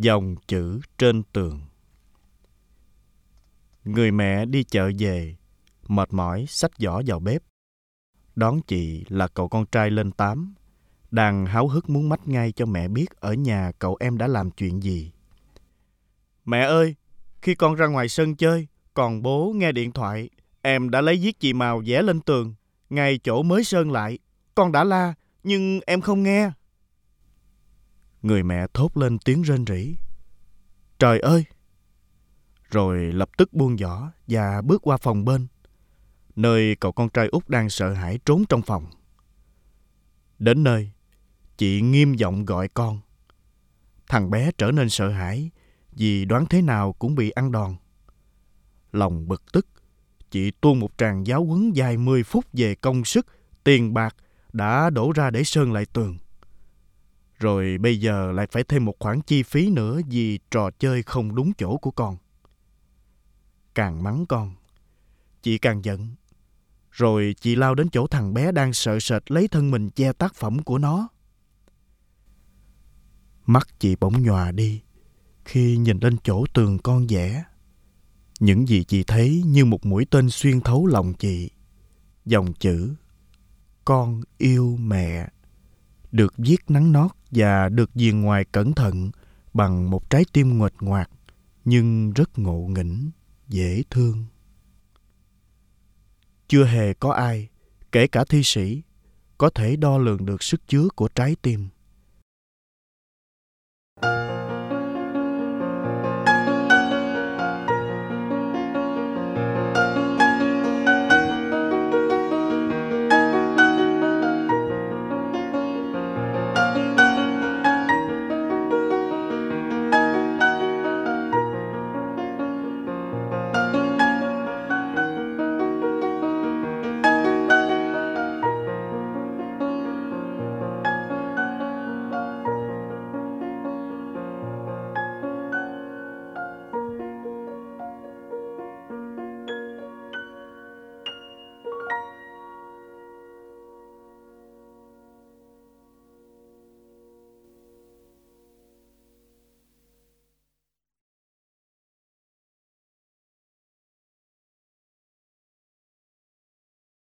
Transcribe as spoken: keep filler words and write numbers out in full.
Dòng chữ trên tường. Người mẹ đi chợ về, mệt mỏi xách giỏ vào bếp. Đón chị là cậu con trai lên tám, đang háo hức muốn mách ngay cho mẹ biết ở nhà cậu em đã làm chuyện gì. Mẹ ơi, khi con ra ngoài sân chơi, còn bố nghe điện thoại, em đã lấy viết chì màu vẽ lên tường, ngay chỗ mới sơn lại. Con đã la, nhưng em không nghe. Người mẹ thốt lên tiếng rên rỉ. Trời ơi! Rồi lập tức buông giỏ và bước qua phòng bên, nơi cậu con trai út đang sợ hãi trốn trong phòng. Đến nơi, chị nghiêm giọng gọi con. Thằng bé trở nên sợ hãi vì đoán thế nào cũng bị ăn đòn. Lòng bực tức, chị tuôn một tràng giáo huấn dài mười phút về công sức, tiền bạc đã đổ ra để sơn lại tường. Rồi bây giờ lại phải thêm một khoản chi phí nữa vì trò chơi không đúng chỗ của con. Càng mắng con, chị càng giận. Rồi chị lao đến chỗ thằng bé đang sợ sệt lấy thân mình che tác phẩm của nó. Mắt chị bỗng nhòa đi khi nhìn lên chỗ tường con vẽ. Những gì chị thấy như một mũi tên xuyên thấu lòng chị. Dòng chữ con yêu mẹ được viết nắn nót và được viền ngoài cẩn thận bằng một trái tim nguệch ngoạc nhưng rất ngộ nghĩnh, dễ thương. Chưa hề có ai, kể cả thi sĩ, có thể đo lường được sức chứa của trái tim.